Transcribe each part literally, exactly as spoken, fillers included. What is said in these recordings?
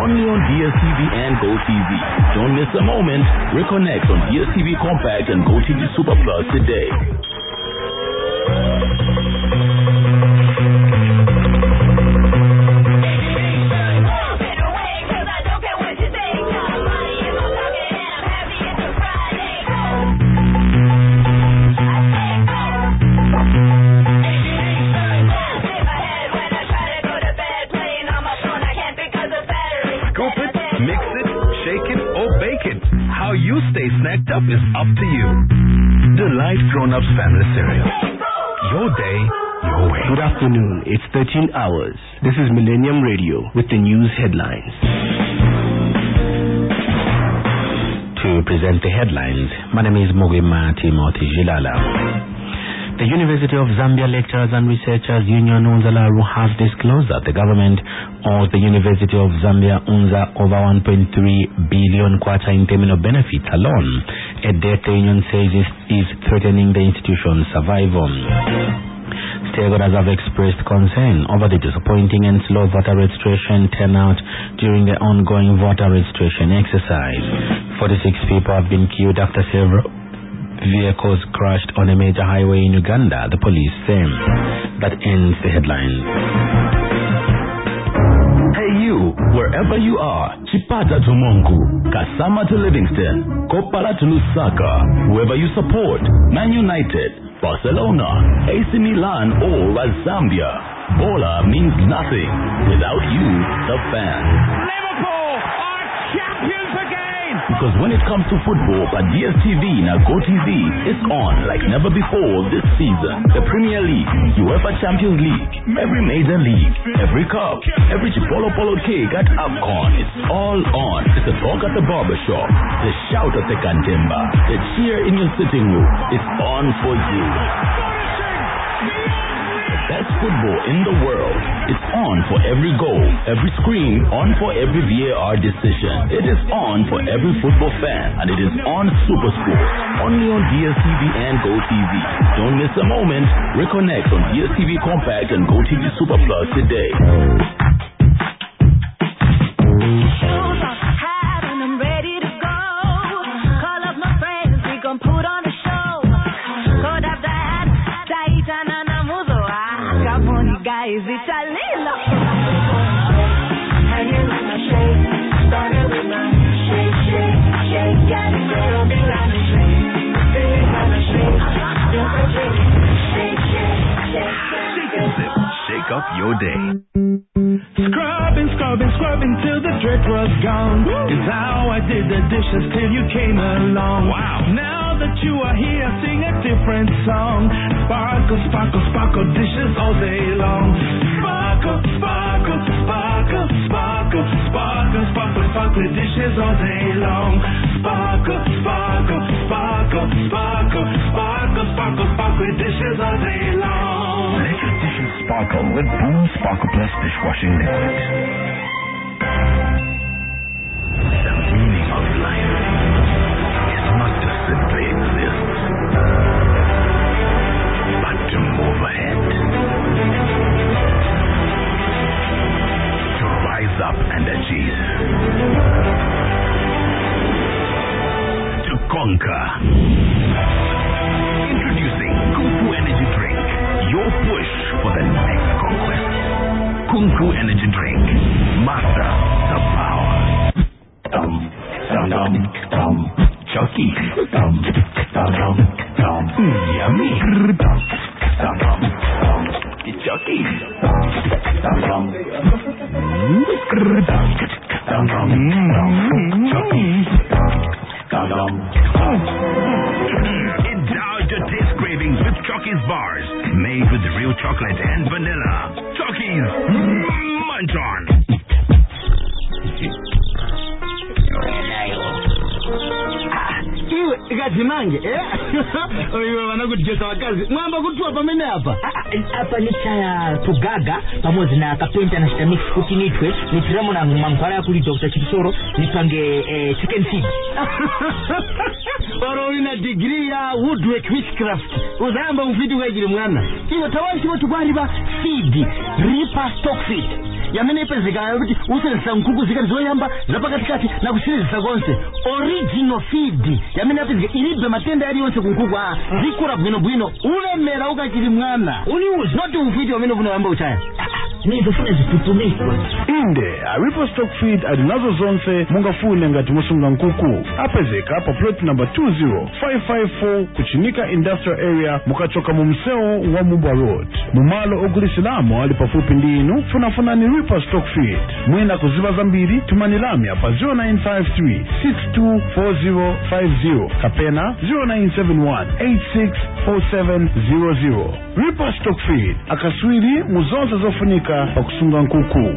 only on D S T V and GoTV. Don't miss a moment. Reconnect on D S T V Compact and GoTV Super Plus today. You stay snacked up is up to you. Delight Grown-Ups Family Cereal. Your day, your way. Good afternoon. It's thirteen hours. This is Millennium Radio with the news headlines. To present the headlines, my name is Mogwema Timothy Jilala. The University of Zambia Lecturers and Researchers Union Unzalaru has disclosed that the government owes the University of Zambia Unza over one point three billion kwacha in terminal benefits alone, a debt the union says is, is threatening the institution's survival. Stakeholders have expressed concern over the disappointing and slow voter registration turnout during the ongoing voter registration exercise. forty-six people have been killed after several vehicles crashed on a major highway in Uganda, the police say. That ends the headlines. Hey you, wherever you are, Chipata to Monku, Kasama to Livingston, Kopala to Lusaka, whoever you support, Man United, Barcelona, A C Milan, or La Zambia, Bola means nothing without you, the fans. Liverpool are champions again! Because when it comes to football at D S T V and GoTV, it's on like never before this season. The Premier League, UEFA Champions League, every major league, every cup, every Chipolo Polo cake at AFCON, it's all on. It's a talk at the barbershop, the shout at the cantemba, the cheer in your sitting room. It's on for you. Best football in the world. It's on for every goal, every screen, on for every V A R decision. It is on for every football fan, and it is on SuperSport, only on D S T V and GoTV. Don't miss a moment. Reconnect on D S T V Compact and GoTV Super Plus today. Guys, it's a little hanging with my shake, started with my shake, shake, shake, got it, girl, big on the shake, big on the shake, shake, shake, shake, shake, Shake, shake up your day. Scrubbing, scrubbing, scrubbing till the dirt was gone. Is how I did the dishes till you came along. Wow. Now that you are here, sing a different song. Sparkle, sparkle, sparkle, dishes all day long. Sparkle, sparkle, sparkle, sparkle, sparkle, sparkle, sparkle, dishes all day long. Sparkle, sparkle, sparkle, sparkle, sparkle, sparkle, sparkle, dishes all day long. Let your dishes sparkle with Boom Sparkle Plus dishwashing liquid. The meaning of life is not to simply exist, but to move ahead, to rise up and achieve, to conquer. Introducing Kung Fu Energy Drink, your push for the next conquest. Kung Fu Energy Drink, master the power. Dum, dum, dum, dum. Chucky. Dum, dum, dum, dum. Mm, yummy. Dum, dum, dum, dum. Chucky. Dum, dum, dum. Dum, dum, dum, dum. Chucky. Dum, dum, dum. Indulge your taste cravings with Chucky's bars, made with real chocolate and vanilla. Chucky's, munch on. Gazimange eh oyo wanakutjesa wakazi mwamba kutua pamene hapa hapa ni chaya tugaga pamoja na kapenta na stamix kutinitwe ni tiramo na mangwara kuli Doctor Chipsoro nipange eh, chicken feed oro ina degree ya woodwork witchcraft uzamba mfiti wajiri mwana iyo tawanti watu kwariba feed reaper stock feed yamene ipezeka kuti uselesa nkuku zikati zoyamba zapakatikati na kusilisa konse original feed yamene apezeka ilibe matenda yaliyonse kunkuku a zikura bwino bwino ulemera ukachili mwana uliuzi not ufiti wamene unoyamba uchaya nizofuna zitutumishwa inde a Reaper stock feed adinazo zonse mungafune ngati musunga nkuku apezeka pa plot number two zero five five four kuchinika industrial area mukachoka mu mseo wa Mubwa Road mumalo ogulisilamo ali pafupi ndi inu funafuna ni Reaper stock feed mwina kuziba zambiri tumanilami apa zero nine five three six two four zero five zero kapena zero nine seven one eight six four seven zero zero. Reaper stock feed akaswiri muzonse zofunika pakusunga nkuku.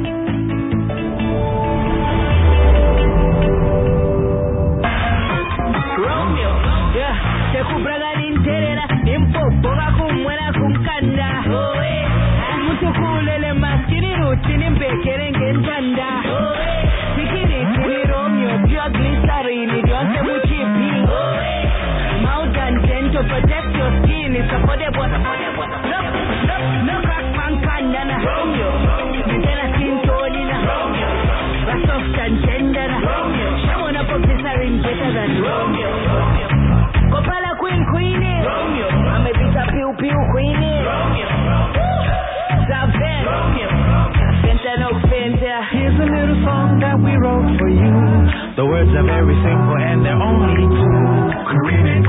Here's a little song that we wrote for you. The words are very simple and they're only two. Scream it,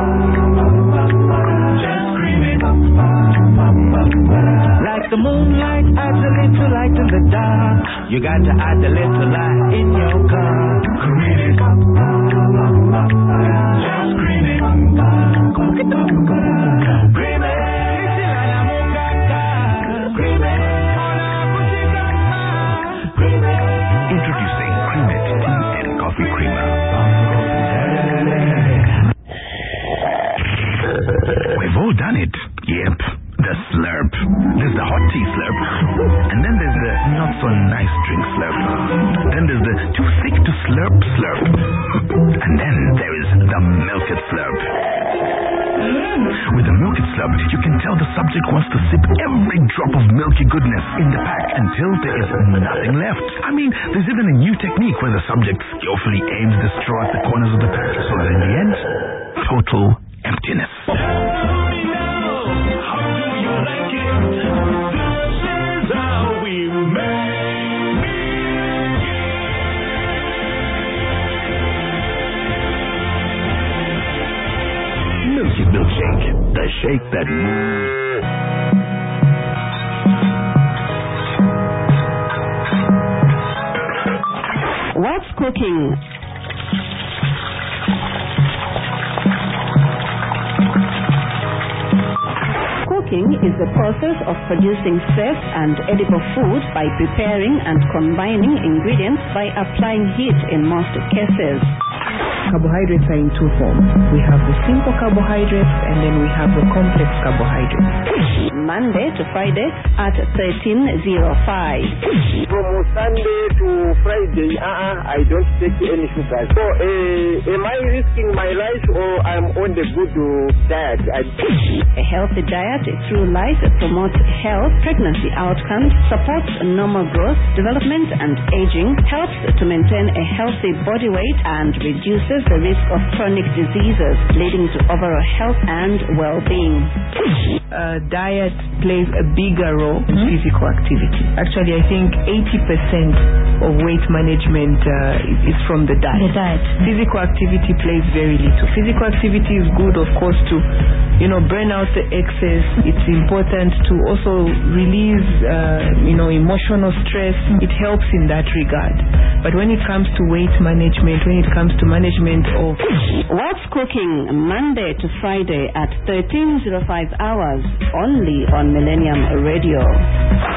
just scream it. Like the moonlight adds a little light in the dark. You got to add a little light in your car. Scream it, just scream it. Scream it. Introducing Creamit Tea and Coffee Creamer. We've all done it. Yep, the slurp. There's the hot tea slurp, and then there's the not so nice drink slurp. Then there's the too thick to slurp slurp, and then there is the milk it slurp. With the milk it slurp, you can tell the subject wants to sip every drop of milky goodness in the pack until there is nothing left. I mean, there's even a new technique where the subject skillfully aims the straw at the corners of the pack, so that in the end, total emptiness. Milky Milkshake, the shake that moves. What's cooking? Cooking is the process of producing safe and edible food by preparing and combining ingredients by applying heat in most cases. Carbohydrates are in two forms. We have the simple carbohydrates and then we have the complex carbohydrates. Monday to Friday at thirteen oh five. From Sunday to Friday, uh-uh, I don't take any sugar. So, uh, am I risking my life or I'm on the good diet? I... A healthy diet through life promotes health, pregnancy outcomes, supports normal growth, development and aging, helps to maintain a healthy body weight and reduces the risk of chronic diseases, leading to overall health and well-being. Uh, diet plays a bigger role in mm-hmm. physical activity. Actually, I think eighty percent of weight management uh, is from the diet. The diet. Physical activity plays very little. Physical activity is good, of course, to you know burn out the excess. It's important to also release uh, you know emotional stress. It helps in that regard. But when it comes to weight management, when it comes to management of What's Cooking, Monday to Friday at thirteen oh five hours, only on Millennium Radio.